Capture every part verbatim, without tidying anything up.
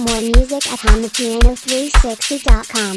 More music at on the piano three sixty dot com.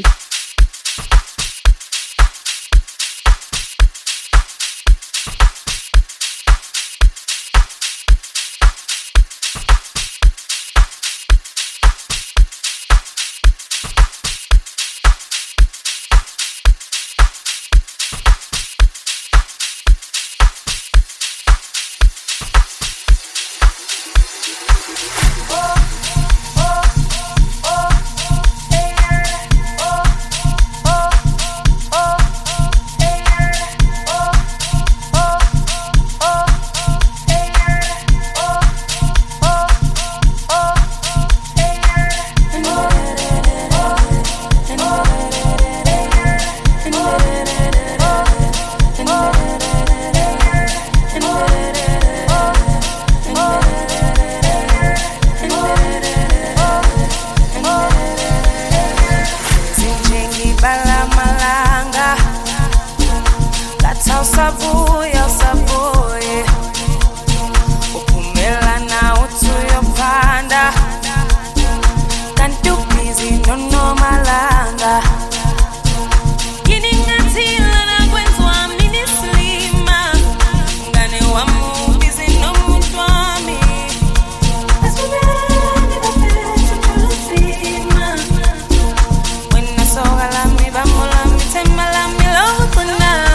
Savuya, savuye uphumela nawo tuyopanda kanti ubhizi nonomalanga yini ngathila nakwenziwa mina islima ngane wami ubhizi nomuntu wami asibelani baphethe kulusima wena soka lami bamolami thema lami lokugcina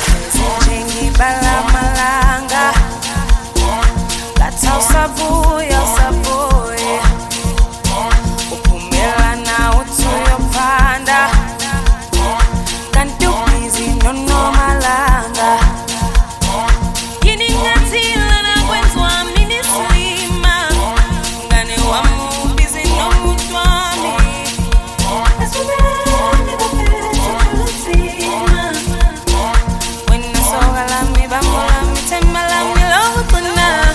bala malanga Gatau savuya savuye uphumela nawo tuyopanda kanti ubhizi nonomalanga yini ngathila nakwenziwa mina islima ngane wami ubhizi nomuntu wami asibelani baphethe kulusima wena soka lami bamolami thema lami lokugcina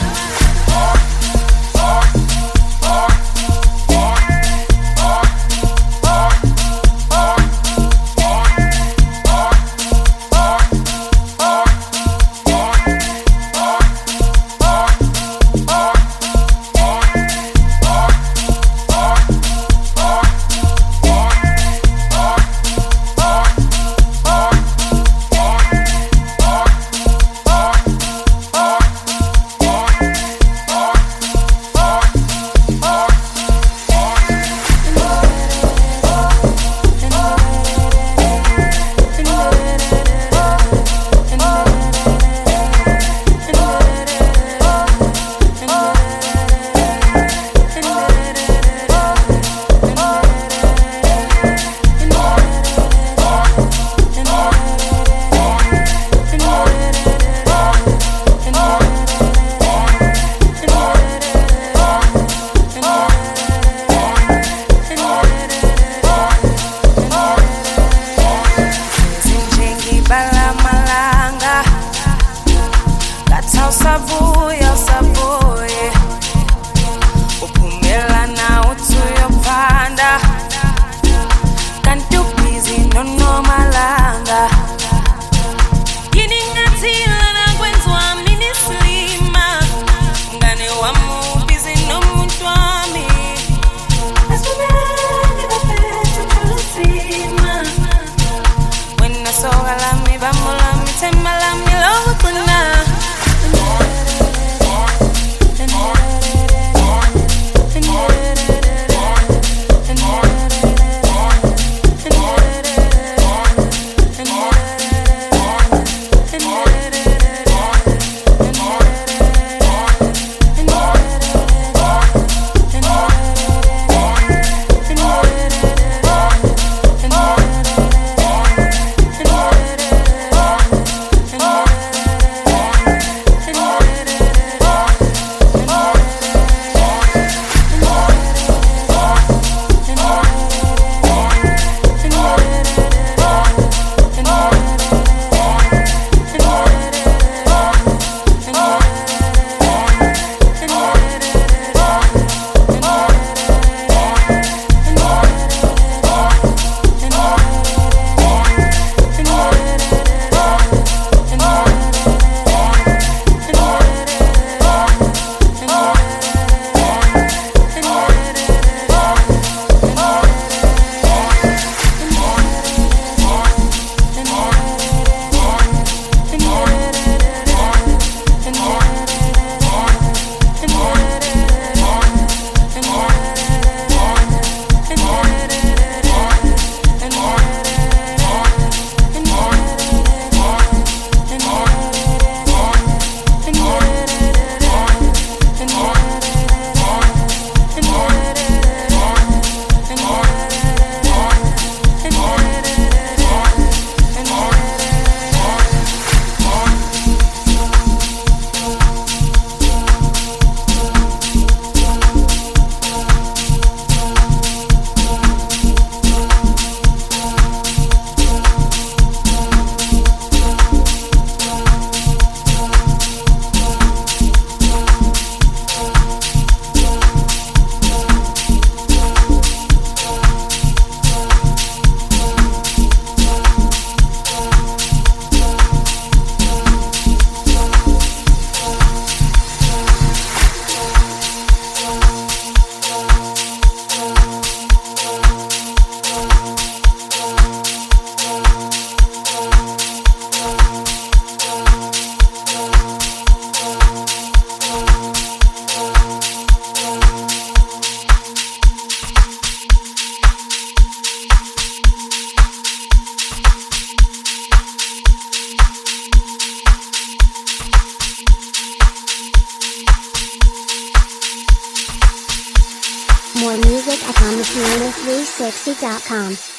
savuya savuye uphumela nawo tuyopanda kanti ubhizi nonomalanga yini ngathila nakwenziwa mina islima ngane wami ubhizi nomuntu wami asibelani baphethe kulusima wena soka lami bamolami thema lami lokugcina piano three sixty dot com.